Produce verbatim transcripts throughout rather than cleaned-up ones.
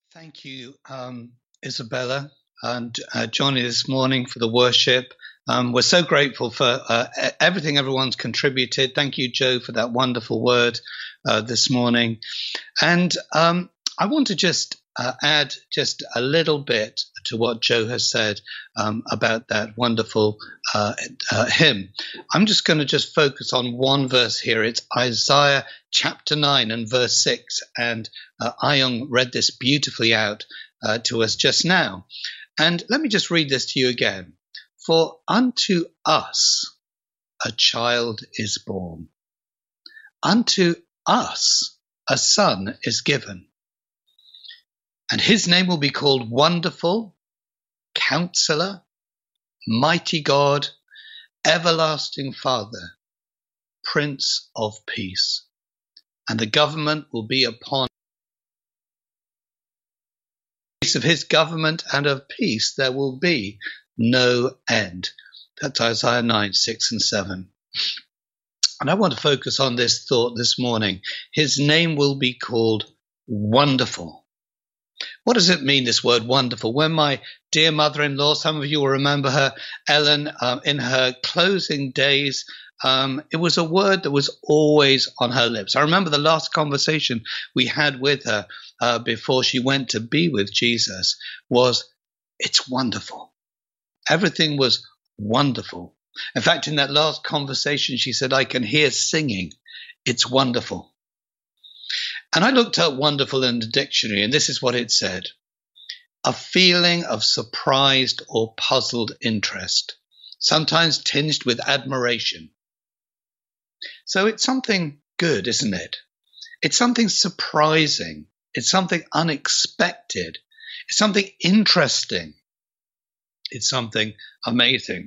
Thank you, um, Isabella and uh, Johnny, this morning for the worship. Um, we're so grateful for uh, e- everything everyone's contributed. Thank you, Joe, for that wonderful word uh, this morning. And um, I want to just uh, add just a little bit to what Joe has said um, about that wonderful uh, uh, hymn. I'm just going to just focus on one verse here. It's Isaiah chapter nine and verse six. And uh, Ayong read this beautifully out uh, to us just now. And let me just read this to you again. For unto us a child is born. Unto us a son is given. And his name will be called Wonderful, Counselor, Mighty God, Everlasting Father, Prince of Peace. And the government will be upon the peace of his government, and of peace there will be no end. That's Isaiah nine, six and seven. And I want to focus on this thought this morning. His name will be called Wonderful. What does it mean, this word wonderful? When my dear mother-in-law, some of you will remember her, Ellen, um, in her closing days, um, it was a word that was always on her lips. I remember the last conversation we had with her uh, before she went to be with Jesus was, it's wonderful. Everything was wonderful. In fact, in that last conversation, she said, I can hear singing. It's wonderful. And I looked up wonderful in the dictionary, and this is what it said. A feeling of surprised or puzzled interest, sometimes tinged with admiration. So it's something good, isn't it? It's something surprising. It's something unexpected. It's something interesting. It's something amazing.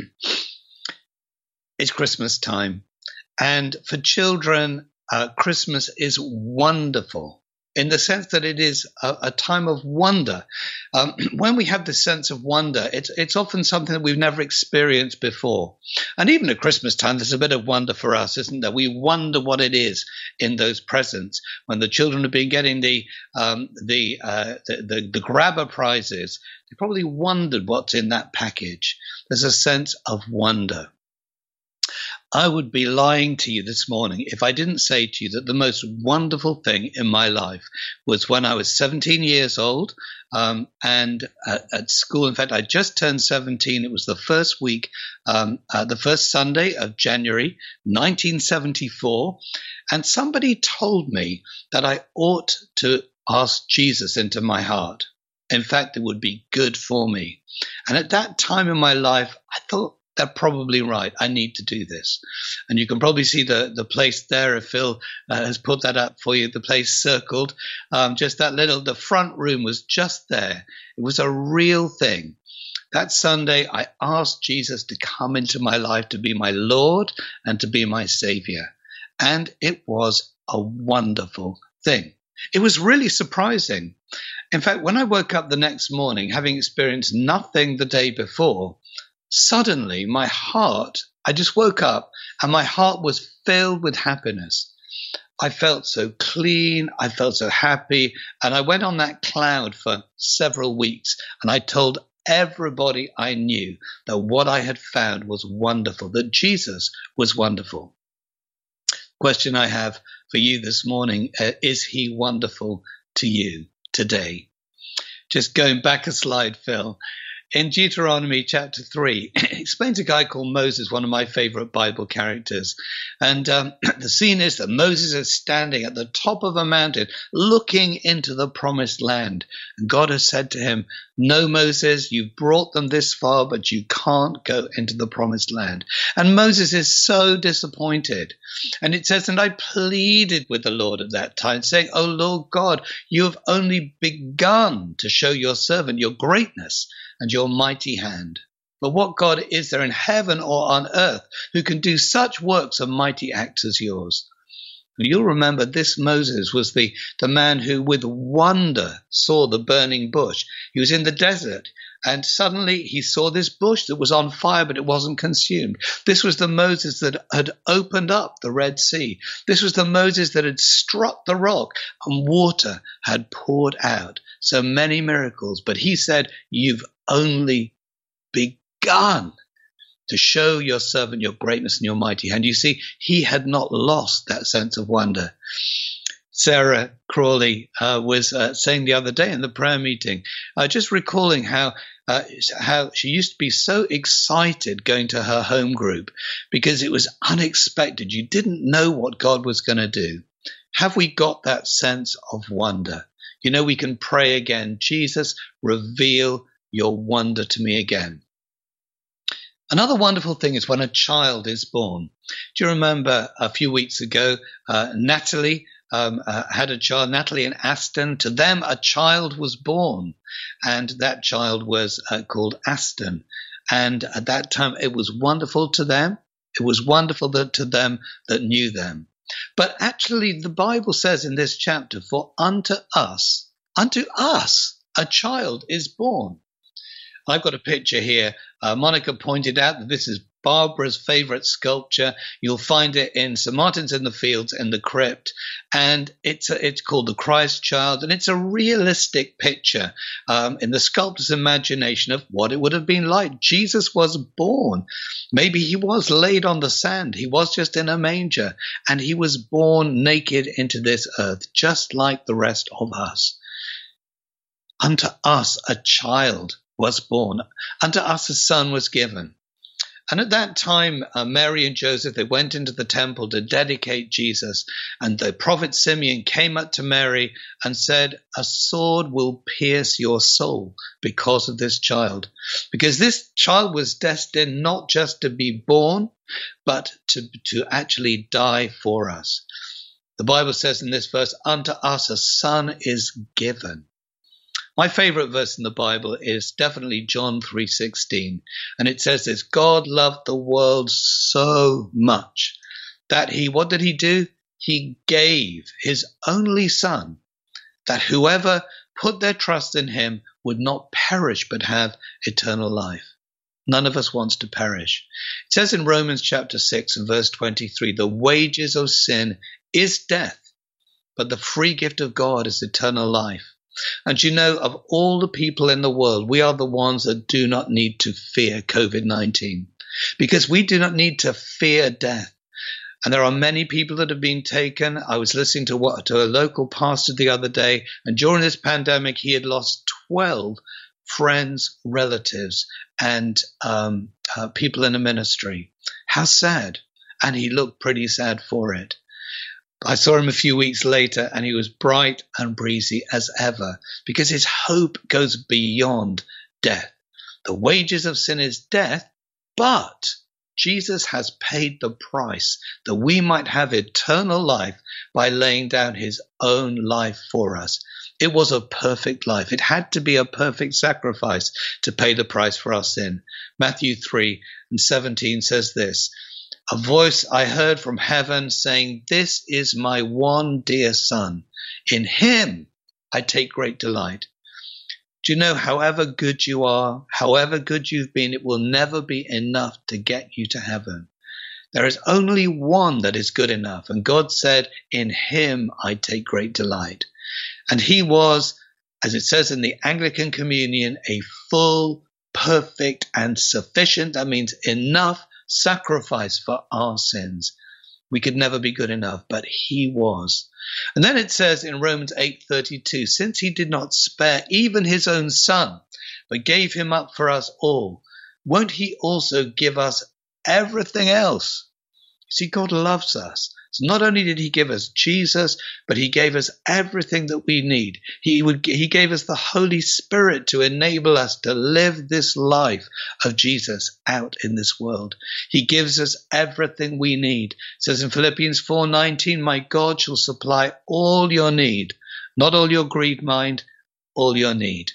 It's Christmas time. And for children, uh, Christmas is wonderful in the sense that it is a, a time of wonder. Um, when we have this sense of wonder, it's, it's often something that we've never experienced before. And even at Christmas time, there's a bit of wonder for us, isn't there? We wonder what it is in those presents. When the children have been getting the um, the, uh, the, the the grabber prizes, they probably wondered what's in that package. There's a sense of wonder. I would be lying to you this morning if I didn't say to you that the most wonderful thing in my life was when I was seventeen years old um, and at, at school. In fact, I just turned seventeen. It was the first week, um, uh, the first Sunday of January, nineteen seventy-four. And somebody told me that I ought to ask Jesus into my heart. In fact, it would be good for me. And at that time in my life, I thought, they're probably right. I need to do this. And you can probably see the, the place there. If Phil uh, has put that up for you, the place circled. Um, just that little, the front room was just there. It was a real thing. That Sunday, I asked Jesus to come into my life, to be my Lord and to be my Savior. And it was a wonderful thing. It was really surprising. In fact, when I woke up the next morning, having experienced nothing the day before, suddenly, my heart, I just woke up and my heart was filled with happiness. I felt so clean. I felt so happy. And I went on that cloud for several weeks. And I told everybody I knew that what I had found was wonderful, that Jesus was wonderful. Question I have for you this morning, uh, is he wonderful to you today? Just going back a slide, Phil. In Deuteronomy chapter three, it explains a guy called Moses, one of my favorite Bible characters. And um, the scene is that Moses is standing at the top of a mountain looking into the promised land. And God has said to him, no, Moses, you've brought them this far, but you can't go into the promised land. And Moses is so disappointed. And it says, and I pleaded with the Lord at that time, saying, oh, Lord God, you have only begun to show your servant your greatness and your mighty hand. But what God is there in heaven or on earth who can do such works of mighty acts as yours? You'll remember this Moses was the, the man who with wonder saw the burning bush. He was in the desert and suddenly he saw this bush that was on fire, but it wasn't consumed. This was the Moses that had opened up the Red Sea. This was the Moses that had struck the rock and water had poured out. so many miracles. But he said, you've only begun to show your servant your greatness and your mighty hand. You see, he had not lost that sense of wonder. Sarah Crawley uh, was uh, saying the other day in the prayer meeting, uh, just recalling how uh, how she used to be so excited going to her home group because it was unexpected. You didn't know what God was going to do. Have we got that sense of wonder? You know, we can pray again, Jesus, reveal your wonder to me again. Another wonderful thing is when a child is born. Do you remember a few weeks ago, uh, Natalie um, uh, had a child, Natalie and Aston. To them, a child was born, and that child was uh, called Aston. And at that time, it was wonderful to them. It was wonderful that, to them that knew them. But actually, the Bible says in this chapter, for unto us, unto us, a child is born. I've got a picture here. Uh, Monica pointed out that this is Barbara's favorite sculpture. You'll find it in Saint Martin's in the Fields in the crypt. And it's a, it's called the Christ Child. And it's a realistic picture um, in the sculptor's imagination of what it would have been like. Jesus was born. Maybe he was laid on the sand. He was just in a manger. And he was born naked into this earth, just like the rest of us. Unto us a child was born. Unto us a son was given. And at that time, uh, Mary and Joseph, they went into the temple to dedicate Jesus. And the prophet Simeon came up to Mary and said, a sword will pierce your soul because of this child. Because this child was destined not just to be born, but to, to actually die for us. The Bible says in this verse, unto us a son is given. My favorite verse in the Bible is definitely John three sixteen, and it says this, God loved the world so much that he, what did he do? He gave his only son, that whoever put their trust in him would not perish but have eternal life. None of us wants to perish. It says in Romans chapter six and verse twenty-three, the wages of sin is death, but the free gift of God is eternal life. And you know, of all the people in the world, we are the ones that do not need to fear COVID nineteen, because we do not need to fear death. And there are many people that have been taken. I was listening to what to a local pastor the other day, and during this pandemic, he had lost twelve friends, relatives, and um, uh, people in a ministry. How sad. And he looked pretty sad for it. I saw him a few weeks later and he was bright and breezy as ever because his hope goes beyond death. The wages of sin is death, but Jesus has paid the price that we might have eternal life by laying down his own life for us. It was a perfect life. It had to be a perfect sacrifice to pay the price for our sin. Matthew three and seventeen says this, a voice I heard from heaven saying, this is my one dear son. In him I take great delight. Do you know, however good you are, however good you've been, it will never be enough to get you to heaven. There is only one that is good enough. And God said, in him I take great delight. And he was, as it says in the Anglican Communion, a full, perfect and sufficient, that means enough, sacrifice for our sins. We could never be good enough, but he was. And then it says in Romans eight thirty-two, since he did not spare even his own son, but gave him up for us all, won't he also give us everything else? You see, God loves us. So not only did he give us Jesus, but he gave us everything that we need. He would, he gave us the Holy Spirit to enable us to live this life of Jesus out in this world. He gives us everything we need. It says in Philippians four nineteen, my God shall supply all your need, not all your greed, mind, all your need.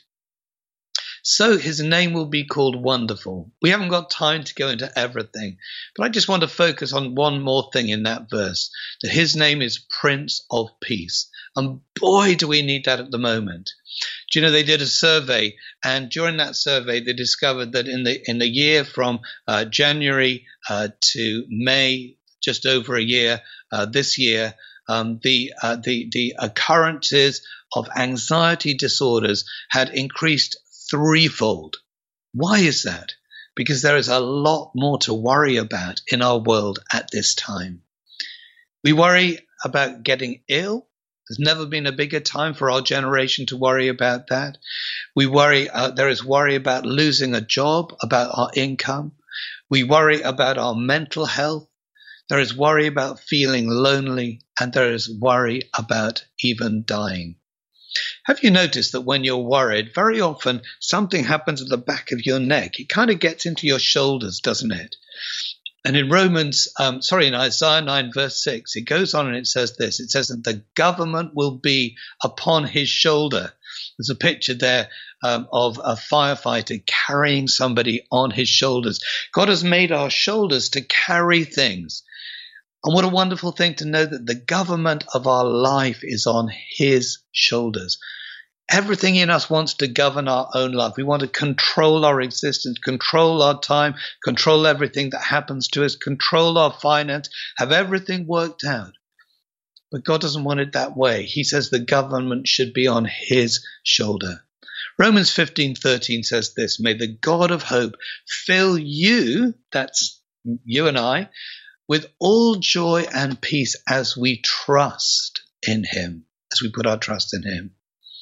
So his name will be called Wonderful. We haven't got time to go into everything, but I just want to focus on one more thing in that verse, that his name is Prince of Peace. And boy, do we need that at the moment. Do you know, they did a survey, and during that survey, they discovered that in the in the year from uh, January uh, to May, just over a year, uh, this year, um, the, uh, the, the occurrences of anxiety disorders had increased threefold. Why is that? Because there is a lot more to worry about in our world at this time. We worry about getting ill. There's never been a bigger time for our generation to worry about that. We worry, uh, there is worry about losing a job, about our income. We worry about our mental health. There is worry about feeling lonely, and there is worry about even dying. Have you noticed that when you're worried, very often something happens at the back of your neck? It kind of gets into your shoulders, doesn't it? And in Romans, um, sorry, in Isaiah nine, verse six, it goes on and it says this. It says that the government will be upon his shoulder. There's a picture there um, of a firefighter carrying somebody on his shoulders. God has made our shoulders to carry things. And what a wonderful thing to know that the government of our life is on his shoulders. Everything in us wants to govern our own life. We want to control our existence, control our time, control everything that happens to us, control our finance, have everything worked out. But God doesn't want it that way. He says the government should be on his shoulder. Romans fifteen thirteen says this, may the God of hope fill you, that's you and I, with all joy and peace as we trust in him, as we put our trust in him.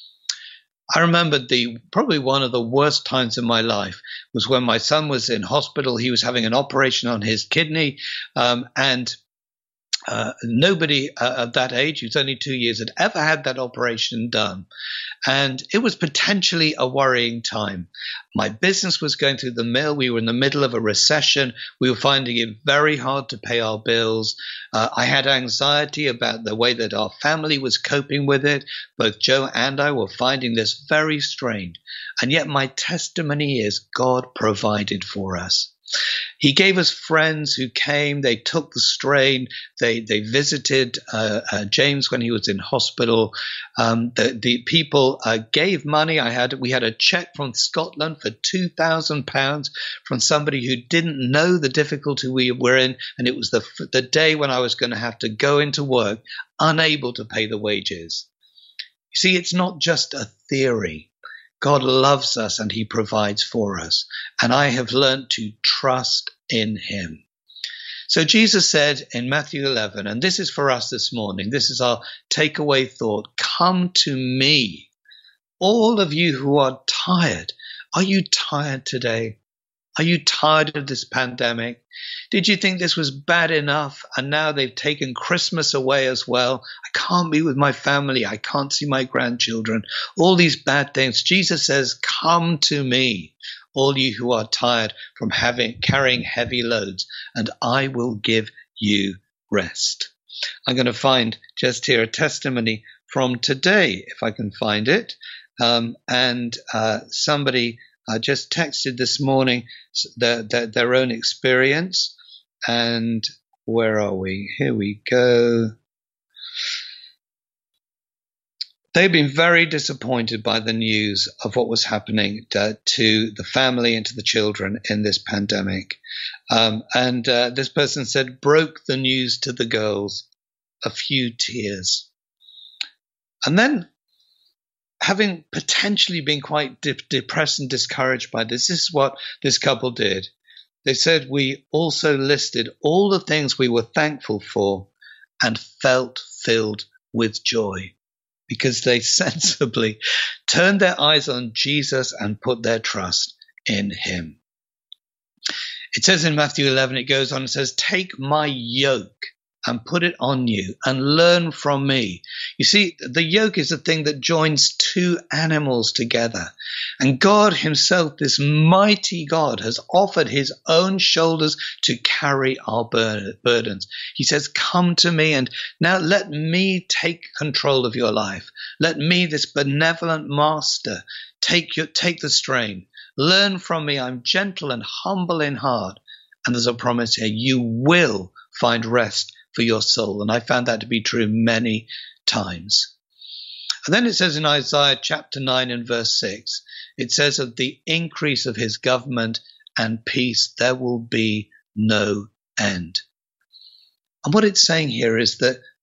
I remember the probably one of the worst times in my life was when my son was in hospital. He was having an operation on his kidney, um, and uh, nobody uh, at that age, he was only two years, had ever had that operation done. And it was potentially a worrying time. My business was going through the mill. We were in the middle of a recession. We were finding it very hard to pay our bills. Uh, I had anxiety about the way that our family was coping with it. Both Joe and I were finding this very strange. And yet my testimony is God provided for us. He gave us friends who came, they took the strain, they they visited uh, uh, James when he was in hospital. Um, the, the people uh, gave money. I had We had a check from Scotland for two thousand pounds from somebody who didn't know the difficulty we were in, and it was the, the day when I was going to have to go into work, unable to pay the wages. You see, it's not just a theory. God loves us and he provides for us. And I have learned to trust in him. So Jesus said in Matthew eleven, and this is for us this morning, this is our takeaway thought, come to me, all of you who are tired. Are you tired today? Are you tired of this pandemic? Did you think this was bad enough and now they've taken Christmas away as well? I can't be with my family. I can't see my grandchildren. All these bad things. Jesus says, come to me, all you who are tired from having carrying heavy loads, and I will give you rest. I'm going to find just here a testimony from today, if I can find it. Um, and uh, somebody I just texted this morning their, their, their own experience. And where are we? Here we go. They've been very disappointed by the news of what was happening to, to the family and to the children in this pandemic. Um, and uh, this person said, broke the news to the girls, a few tears. And then, having potentially been quite de- depressed and discouraged by this, this is what this couple did. They said, we also listed all the things we were thankful for and felt filled with joy because they sensibly turned their eyes on Jesus and put their trust in him. It says in Matthew eleven, it goes on and says, take my yoke and put it on you and learn from me. You see, the yoke is the thing that joins two animals together. And God himself, this mighty God, has offered his own shoulders to carry our bur- burdens. He says, come to me and now let me take control of your life. Let me, this benevolent master, take your, take the strain. Learn from me. I'm gentle and humble in heart. And there's a promise here. You will find rest for your soul. And I found that to be true many times. And then it says in Isaiah chapter nine and verse six, it says of the increase of his government and peace, there will be no end. And what it's saying here is that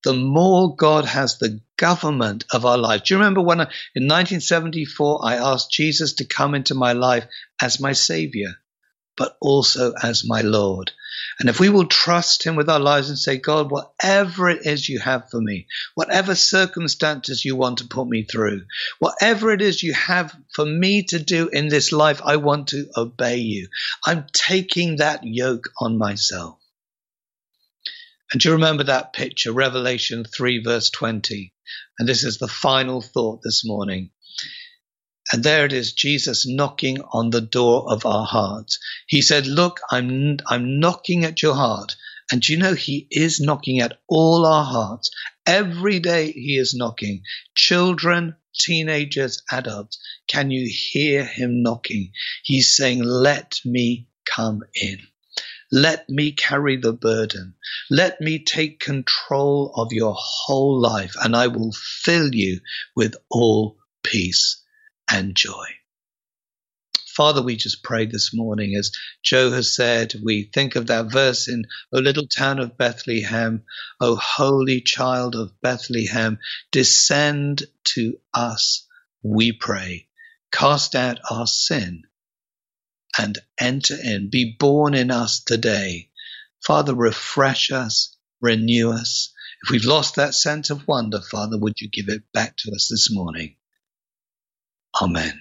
the more God has the government of our life. Do you remember when I, in nineteen seventy-four, I asked Jesus to come into my life as my Savior, but also as my Lord? And if we will trust him with our lives and say, God, whatever it is you have for me, whatever circumstances you want to put me through, whatever it is you have for me to do in this life, I want to obey you. I'm taking that yoke on myself. And do you remember that picture, Revelation three, verse twenty? And this is the final thought this morning. And there it is, Jesus knocking on the door of our hearts. He said, look, I'm, I'm knocking at your heart. And you know, he is knocking at all our hearts. Every day he is knocking. Children, teenagers, adults, can you hear him knocking? He's saying, let me come in. Let me carry the burden. Let me take control of your whole life, and I will fill you with all peace and joy. Father, we just pray this morning, as Joe has said, we think of that verse in O little town of Bethlehem, O holy child of Bethlehem, descend to us, we pray. Cast out our sin and enter in. Be born in us today. Father, refresh us, renew us. If we've lost that sense of wonder, Father, would you give it back to us this morning? Amen.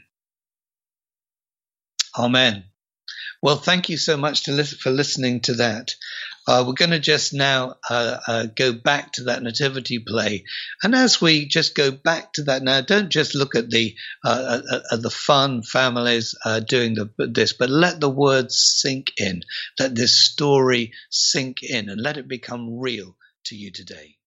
Amen. Well, thank you so much to listen, for listening to that. Uh, we're going to just now uh, uh, go back to that nativity play. And as we just go back to that now, don't just look at the uh, at, at the fun families uh, doing the, this, but let the words sink in. Let this story sink in and let it become real to you today.